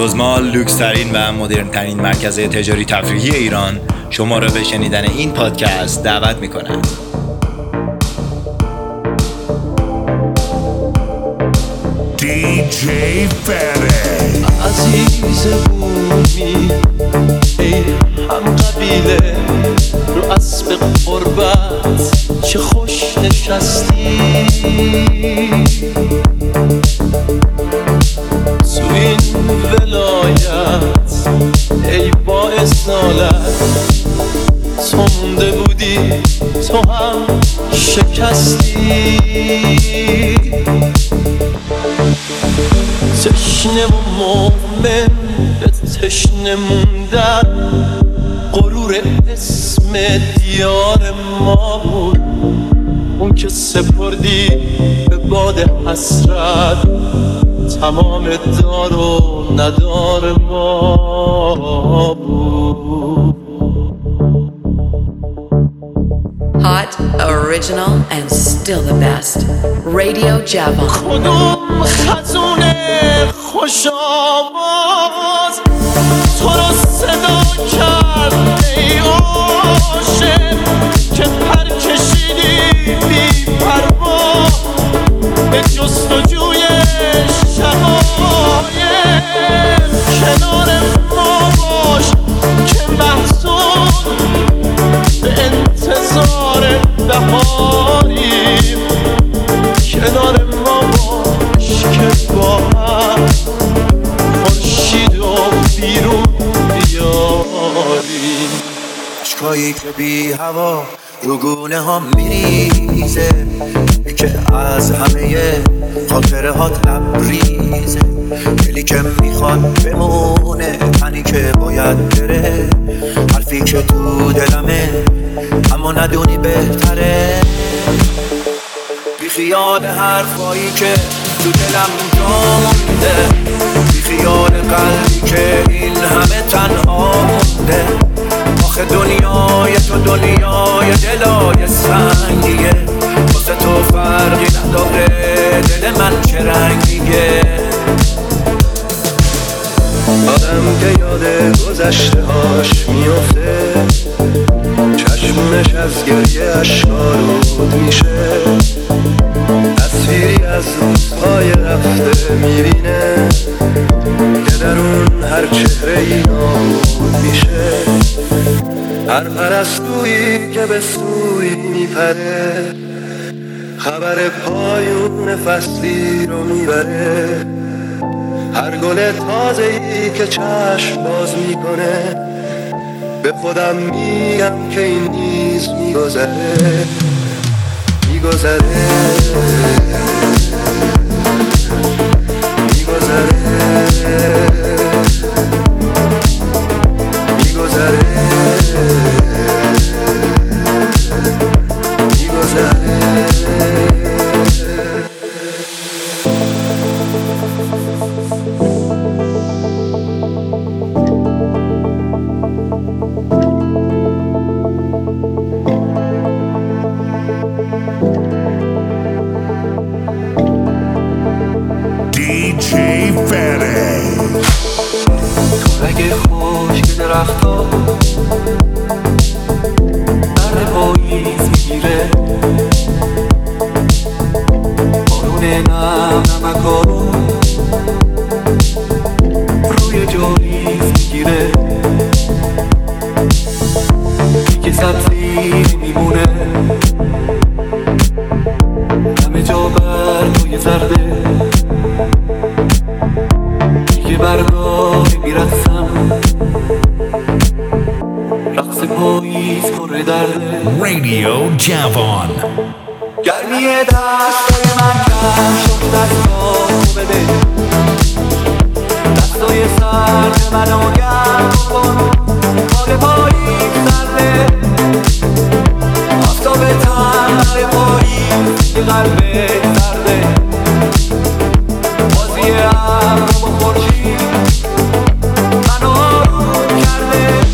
روزمال لوکس‌ترین و مدرن‌ترین مرکز تجاری تفریحی ایران شما را به شنیدن این پادکست دعوت می‌کند. DJ Fede عزیز بومی ای هم قبیله رو اسب قربت چه خوش نشستی تو این ولایت ای با اصالت تو مونده بودی تو هم شکستی تشنه و مومن به تشنه موندن غرور اسم دیار ما بود اون که سپردی به باد حسرت تمام دار و ندار ما بود. Hot, original, and still the best. Radio Javon. کدوم خزونه خوش آواز تو رو صدا کرد ای عاشق که پر کشیدی بی پروا به جستجوی شقایق کنار ما باش که محزون به انتظار بهاریم کنار ما باش که با هم خورشید و بیرون بیاریم عشقایی که بی هوا رو گونه ها میریزه که از همه خاطره هات لبریزه دلی که میخواد بمونه تنی که باید بره حرفی که تو دلمه اما ندونی بهتره بی خیال حرفایی که تو دلم جا مونده بی خیال قلبی که این همه تنها مونده آخه دنیای تو دنیای دلای سنگیه واسه تو فرقی نداره دل من چه رنگیه آدم که یاد گذشته هاش میفته چشمونش از گریه اشکالود میشه تصویری از روزهای رفته میبینه که در اون هر چهره ای نابود میشه هر پرستویی که به سوی میپره خبر پایون فصلی رو میبره هر گل تازه‌ای که چشم باز میکنه به خودم میگم که این نیز میگذره میگذره میگذره میگذره DJ Fede تو رگ خشک درختا درد پاییز میگیره بارون نم نمکارو روی جاریز میگیره دیگه سبزی میمونه همه جا برگای زرده دیگه برگاه میرقصم رقص پاییز پر درده Radio Javon گرمی دستای من کم شد دستامو بده دستای سرد منو گرم کن حال پاییز سرده آفتاب تن پاییز یه قلب سرده بازی ابر با خورشید منو آروم کرده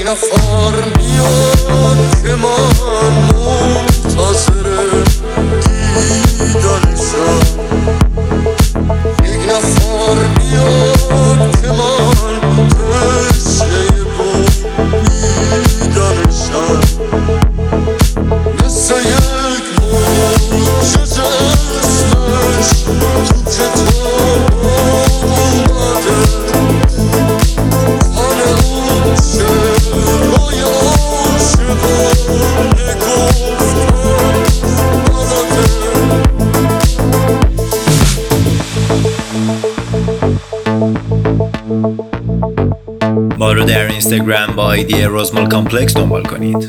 یک نفر بیاد که من منتظر دیدنشم یک نفر بیاد که من تشنه بریدنشم مثل یک موجه جسمش تو کتاب اومده من اون شعرهای عاشقانه گفتم بلده ما رو در اینستاگرام با آیدی روزمال کامپلکس دنبال کنید.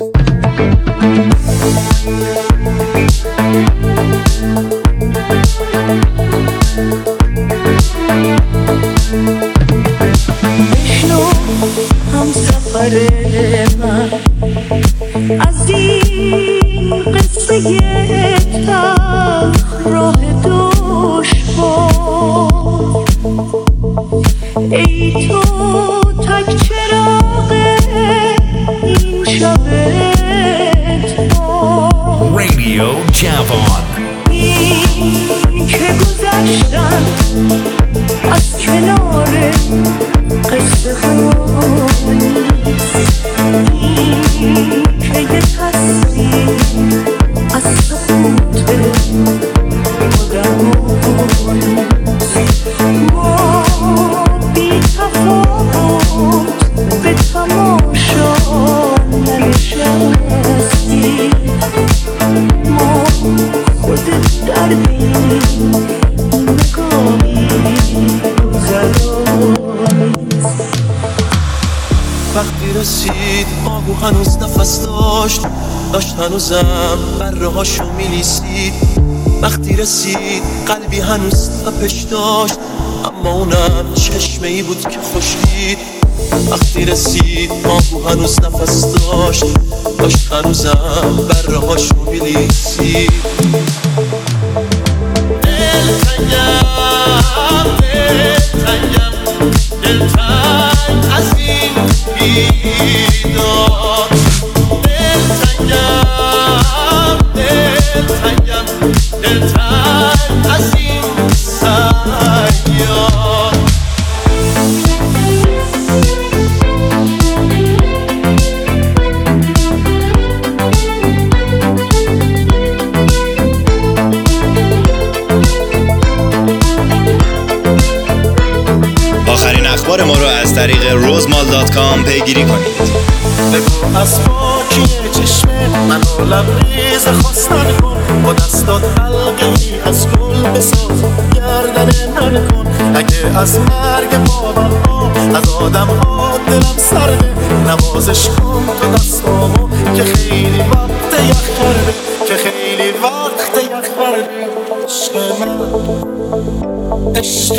بشنو هم سفر من از این قصه تلخ راه دشوار ای تو تک چراغ این شب اتبار Radio Javon. این که گذشتن از کنار قصه ها نیست این که یه تصویر از سقوط آدم ها نیست ما بی تفاوت به تماشا ننشستیم ما خود دردیم نگاهی وقتی رسید آهو هنوز نفس داشت هنوزم بره هاشو میلیسید وقتی رسید قلبی هنوز تپش داشت اما اونم چشمه ای بود که خوش دید وقتی رسید آهو هنوز نفس داشت هنوزم بره هاشو میلیسید دلتنگ از این بیدار دلتنگ از این سیار آخرین اخبار ما رو از طریق rozmal.com پیگیری کنید. بگو از پاکی چشمه منو لبریز خواستن کن با دستات حلقه ای از گل بساز گردن من کن اگه از مرگ بابا ها از آدم ها دلم سرده نوازش کن تو دستامو که خیلی وقت یخ کرده عشق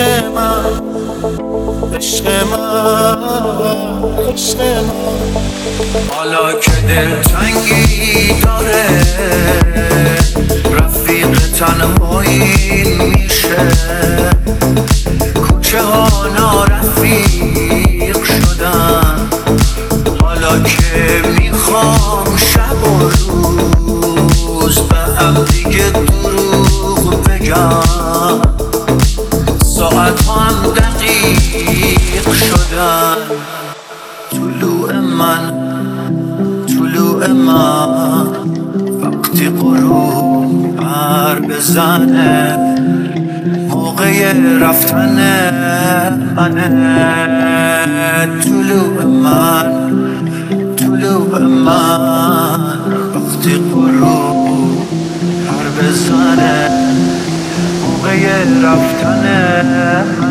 من حالا که دلتنگی داره رفیق تنهایی میشه کوچه ها نارفیق شدن حالا که میخوام شب و روز به هم دیگه دروغ بگم ساعت هم دقیق شدن طلوع من وقتی غروب بر بزنه موقع رفتن منه طلوع من وقتی غروب بر بزنه موقع رفتن